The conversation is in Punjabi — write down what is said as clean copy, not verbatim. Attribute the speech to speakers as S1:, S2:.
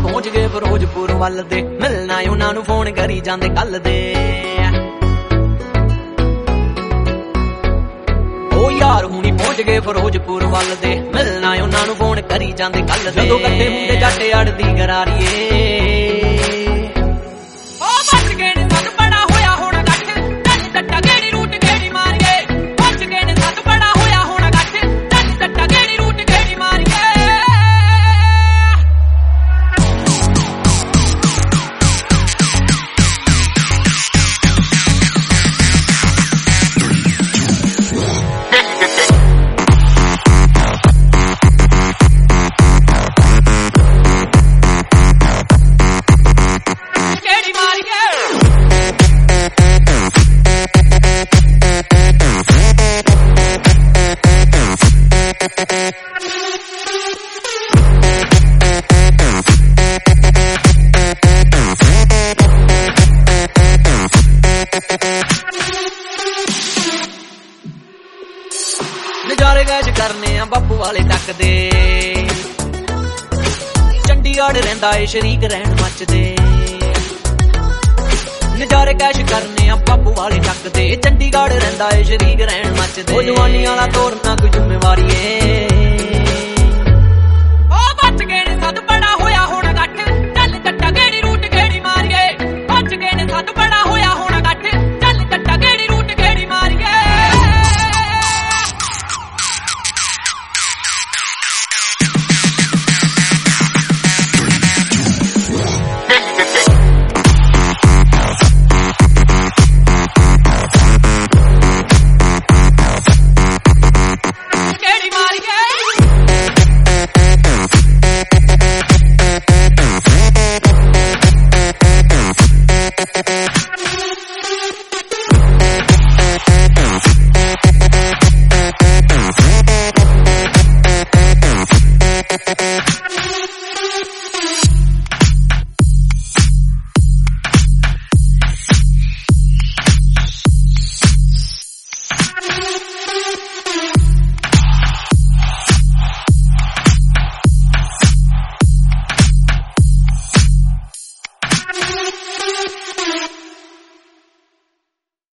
S1: ਪਹੁੰਚ ਗਏ ਫਿਰੋਜ਼ਪੁਰ ਵੱਲ ਦੇ, ਮਿਲਣਾ ਉਹਨਾਂ ਨੂੰ ਫੋਨ ਕਰੀ ਜਾਂਦੇ ਕੱਲ ਦੇ। ਉਹ ਯਾਰ ਹੁਣੀ ਪਹੁੰਚ ਗਏ ਫਿਰੋਜ਼ਪੁਰ ਵੱਲ ਦੇ, ਮਿਲਣਾ ਉਹਨਾਂ ਨੂੰ ਫੋਨ ਕਰੀ ਜਾਂਦੇ ਕੱਲ ਦੇ। ਜਦੋਂ ਇਕੱਠੇ ਹੁੰਦੇ ਜੱਟ ਅੜਦੀ ਗਰਾਰੀਏ, ਨਜ਼ਾਰੇ ਗੈਸ਼ ਕਰਨੇ ਆ ਬਾਪੂ ਵਾਲੇ ਟੱਕ ਦੇ। ਚੰਡੀਗੜ੍ਹ ਰਹਿੰਦਾ ਏ ਸ਼ਰੀਕ ਰਹਿਣ ਮੱਚਦੇ, ਨਜ਼ਾਰੇ ਕੈਸ਼ ਕਰਨੇ ਆ ਬਾਪੂ ਵਾਲੇ ਟੱਕ ਦੇ। ਚੰਡੀਗੜ੍ਹ ਰਹਿੰਦਾ ਏ ਸ਼ਰੀਕ ਰਹਿਣ ਮੱਚਦੇ। ਉਹ ਜਵਾਨੀ ਵਾਲਾ ਤੋਰਨਾ ਕੋਈ ਜ਼ਿੰਮੇਵਾਰੀ ਏ,